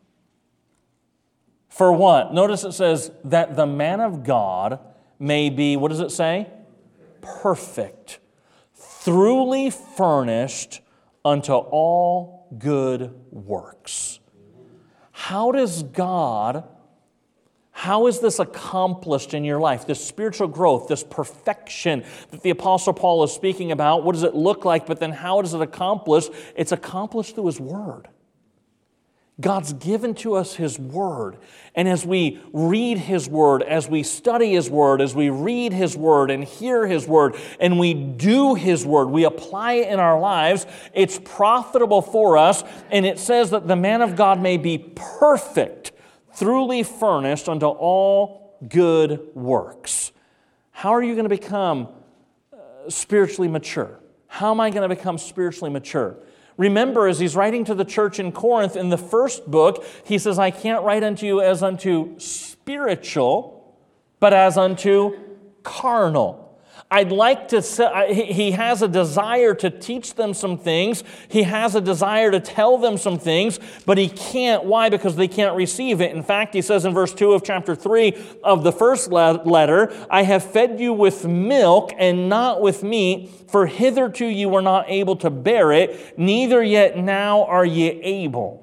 For what? Notice it says that the man of God may be, what does it say? Perfect, thoroughly furnished unto all good works. How does God, how is this accomplished in your life? This spiritual growth, this perfection that the Apostle Paul is speaking about, what does it look like? But then how is it accomplished? It's accomplished through His Word. God's given to us His Word. And as we read His Word, as we study His Word, as we read His Word and hear His Word, and we do His Word, we apply it in our lives, it's profitable for us. And it says that the man of God may be perfect, thoroughly furnished unto all good works. How are you going to become spiritually mature? How am I going to become spiritually mature? Remember, as he's writing to the church in Corinth, in the first book, he says, I can't write unto you as unto spiritual, but as unto carnal. I'd like to say, he has a desire to teach them some things. He has a desire to tell them some things, but he can't. Why? Because they can't receive it. In fact, he says in verse two of chapter three of the first letter, I have fed you with milk and not with meat, for hitherto you were not able to bear it, neither yet now are ye able.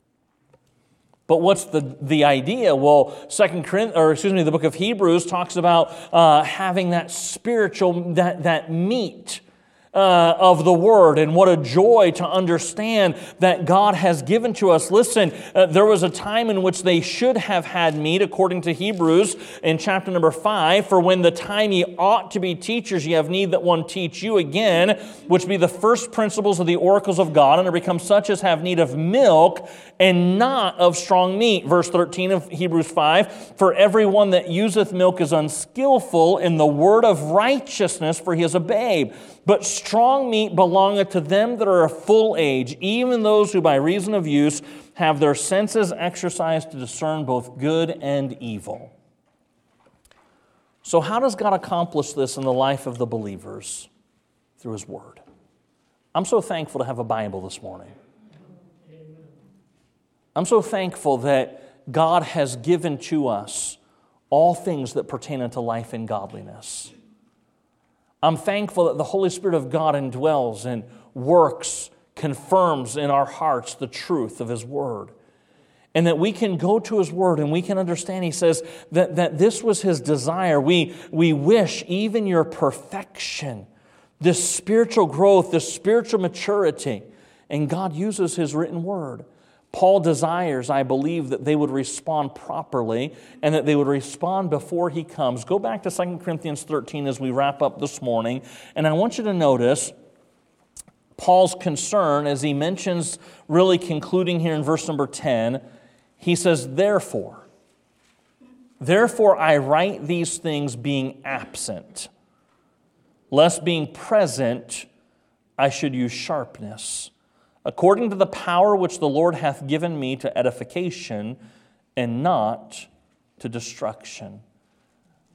But what's the, the idea? Well, Second Corinthians, or excuse me, the book of Hebrews talks about uh, having that spiritual, that, that meat uh, of the Word, and what a joy to understand that God has given to us. Listen, uh, there was a time in which they should have had meat, according to Hebrews in chapter number five. For when the time ye ought to be teachers, ye have need that one teach you again, which be the first principles of the oracles of God, and are become such as have need of milk and not of strong meat. Verse thirteen of Hebrews five, for everyone that useth milk is unskillful in the word of righteousness, for he is a babe. But strong meat belongeth to them that are of full age, even those who by reason of use have their senses exercised to discern both good and evil. So how does God accomplish this in the life of the believers? Through His Word. I'm so thankful to have a Bible this morning. I'm so thankful that God has given to us all things that pertain unto life and godliness. I'm thankful that the Holy Spirit of God indwells and works, confirms in our hearts the truth of His Word. And that we can go to His Word and we can understand, He says, that, that this was His desire. We, we wish even your perfection, this spiritual growth, this spiritual maturity. And God uses His written Word. Paul desires, I believe, that they would respond properly and that they would respond before he comes. Go back to Second Corinthians thirteen as we wrap up this morning. And I want you to notice Paul's concern as he mentions, really concluding here in verse number ten. He says, therefore, therefore I write these things being absent, lest being present I should use sharpness, according to the power which the Lord hath given me to edification and not to destruction.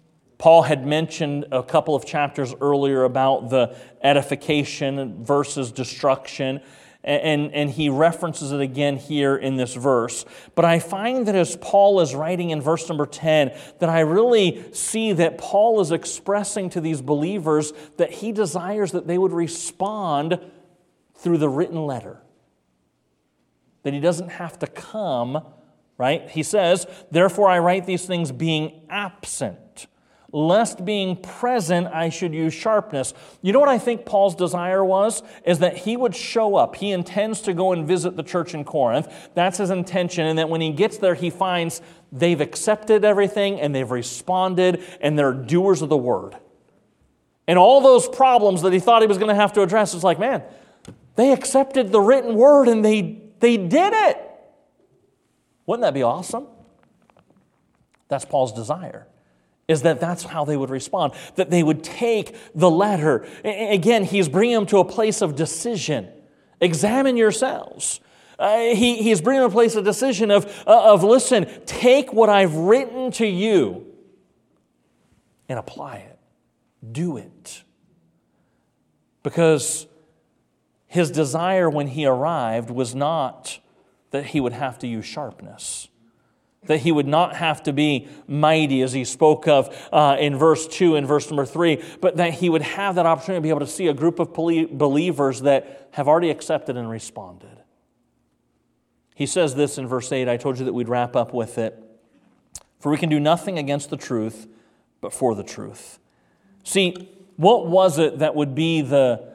Paul had mentioned a couple of chapters earlier about the edification versus destruction, and, and he references it again here in this verse. But I find that as Paul is writing in verse number ten, that I really see that Paul is expressing to these believers that he desires that they would respond through the written letter. That he doesn't have to come, right? He says, therefore I write these things being absent, lest being present I should use sharpness. You know what I think Paul's desire was? Is that he would show up. He intends to go and visit the church in Corinth. That's his intention. And that when he gets there, he finds they've accepted everything and they've responded and they're doers of the word. And all those problems that he thought he was going to have to address, it's like, man, they accepted the written word and they, they did it. Wouldn't that be awesome? That's Paul's desire. Is that that's how they would respond, that they would take the letter. Again, he's bringing them to a place of decision. Examine yourselves. Uh, he, he's bringing them to a place of decision of, uh, of, listen, take what I've written to you and apply it. Do it. Because his desire when he arrived was not that he would have to use sharpness. That he would not have to be mighty, as he spoke of uh, in verse two and verse number three, but that he would have that opportunity to be able to see a group of believers that have already accepted and responded. He says this in verse eight. I told you that we'd wrap up with it. For we can do nothing against the truth, but for the truth. See, what was it that would be the,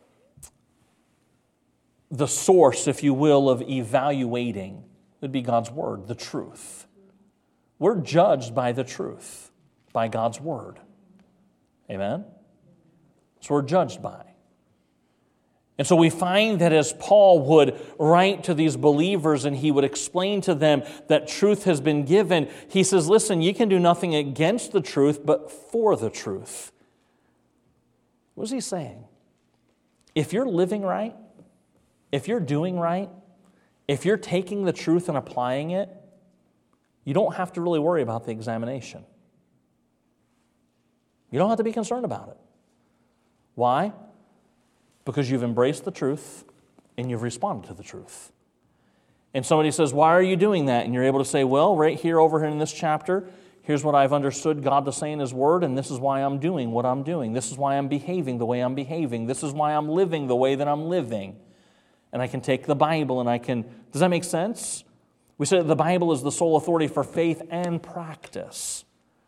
the source, if you will, of evaluating? It would be God's Word, the truth. We're judged by the truth, by God's Word. Amen? So we're judged by. And so we find that as Paul would write to these believers and he would explain to them that truth has been given, he says, listen, you can do nothing against the truth, but for the truth. What is he saying? If you're living right, if you're doing right, if you're taking the truth and applying it, you don't have to really worry about the examination. You don't have to be concerned about it. Why? Because you've embraced the truth and you've responded to the truth. And somebody says, why are you doing that? And you're able to say, well, right here over here in this chapter, here's what I've understood God to say in His Word, and this is why I'm doing what I'm doing. This is why I'm behaving the way I'm behaving. This is why I'm living the way that I'm living. And I can take the Bible and I can... Does that make sense? We said the Bible is the sole authority for faith and practice.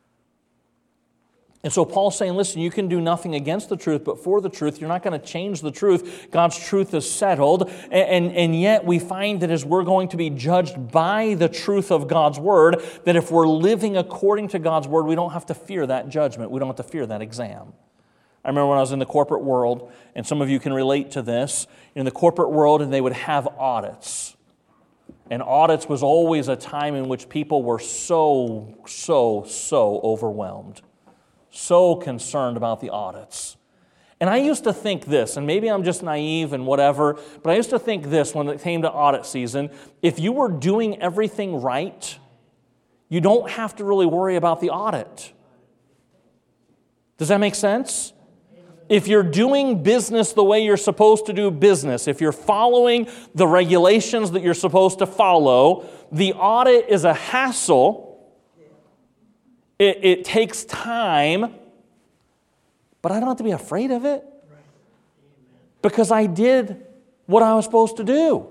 And so Paul's saying, listen, you can do nothing against the truth, but for the truth. You're not going to change the truth. God's truth is settled. And, and, and yet we find that as we're going to be judged by the truth of God's Word, that if we're living according to God's Word, we don't have to fear that judgment. We don't have to fear that exam. I remember when I was in the corporate world, and some of you can relate to this, in the corporate world, and they would have audits. And audits was always a time in which people were so, so, so overwhelmed. So concerned about the audits. And I used to think this, and maybe I'm just naive and whatever, but I used to think this when it came to audit season. If you were doing everything right, you don't have to really worry about the audit. Does that make sense? If you're doing business the way you're supposed to do business, if you're following the regulations that you're supposed to follow, the audit is a hassle. It, it takes time, but I don't have to be afraid of it because I did what I was supposed to do.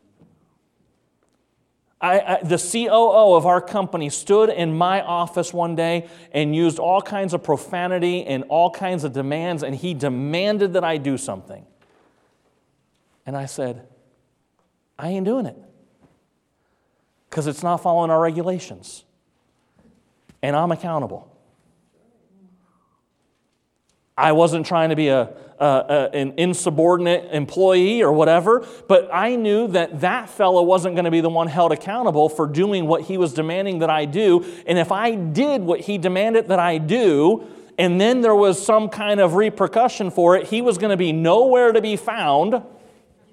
I, I, the C O O of our company stood in my office one day and used all kinds of profanity and all kinds of demands, and he demanded that I do something. And I said, I ain't doing it because it's not following our regulations, and I'm accountable. I wasn't trying to be a, a, a, an insubordinate employee or whatever, but I knew that that fellow wasn't going to be the one held accountable for doing what he was demanding that I do. And if I did what he demanded that I do, and then there was some kind of repercussion for it, he was going to be nowhere to be found. Do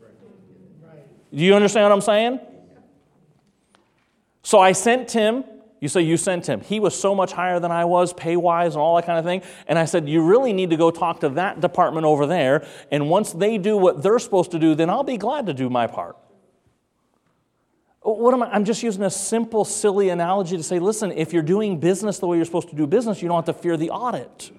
you understand what I'm saying? So I sent him You say you sent him. He was so much higher than I was, pay-wise and all that kind of thing. And I said, you really need to go talk to that department over there. And once they do what they're supposed to do, then I'll be glad to do my part. What am I? I'm just using a simple, silly analogy to say, listen, if you're doing business the way you're supposed to do business, you don't have to fear the audit.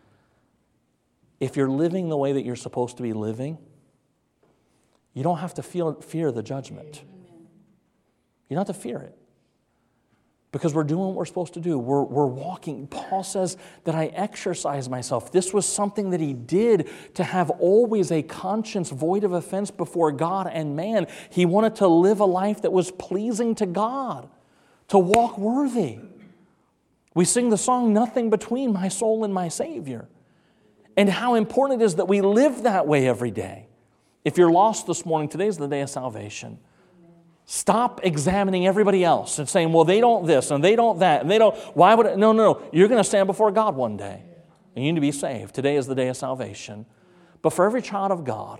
If you're living the way that you're supposed to be living, you don't have to feel, fear the judgment. You don't have to fear it. Because we're doing what we're supposed to do. We're, we're walking. Paul says that I exercise myself. This was something that he did to have always a conscience void of offense before God and man. He wanted to live a life that was pleasing to God, to walk worthy. We sing the song, Nothing Between My Soul and My Savior. And how important it is that we live that way every day. If you're lost this morning, today's the day of salvation. Stop examining everybody else and saying, well, they don't this and they don't that and they don't, why would it? No, no, no. You're going to stand before God one day and you need to be saved. Today is the day of salvation. But for every child of God,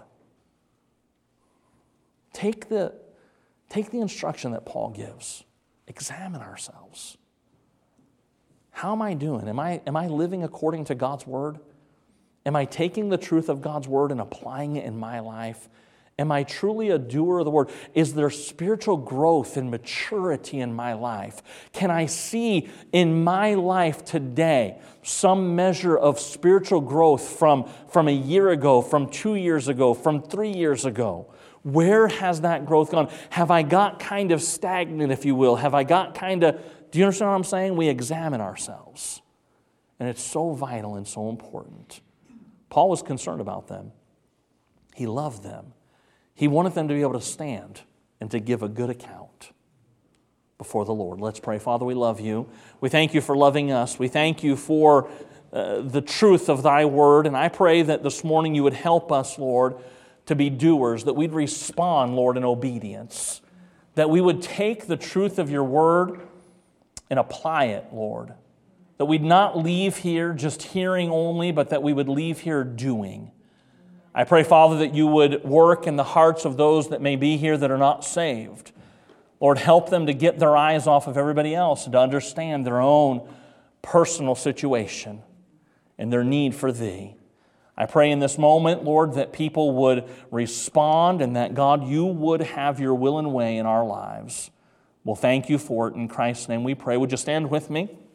take the, take the instruction that Paul gives. Examine ourselves. How am I doing? Am I, am I living according to God's word? Am I taking the truth of God's word and applying it in my life? Am I truly a doer of the word? Is there spiritual growth and maturity in my life? Can I see in my life today some measure of spiritual growth from, from a year ago, from two years ago, from three years ago? Where has that growth gone? Have I got kind of stagnant, if you will? Have I got kind of, do you understand what I'm saying? We examine ourselves. And it's so vital and so important. Paul was concerned about them. He loved them. He wanted them to be able to stand and to give a good account before the Lord. Let's pray. Father, we love you. We thank you for loving us. We thank you for uh, the truth of thy word. And I pray that this morning you would help us, Lord, to be doers, that we'd respond, Lord, in obedience, that we would take the truth of your word and apply it, Lord, that we'd not leave here just hearing only, but that we would leave here doing. I pray, Father, that you would work in the hearts of those that may be here that are not saved. Lord, help them to get their eyes off of everybody else and to understand their own personal situation and their need for Thee. I pray in this moment, Lord, that people would respond and that, God, you would have your will and way in our lives. Well, thank you for it. In Christ's name we pray. Would you stand with me?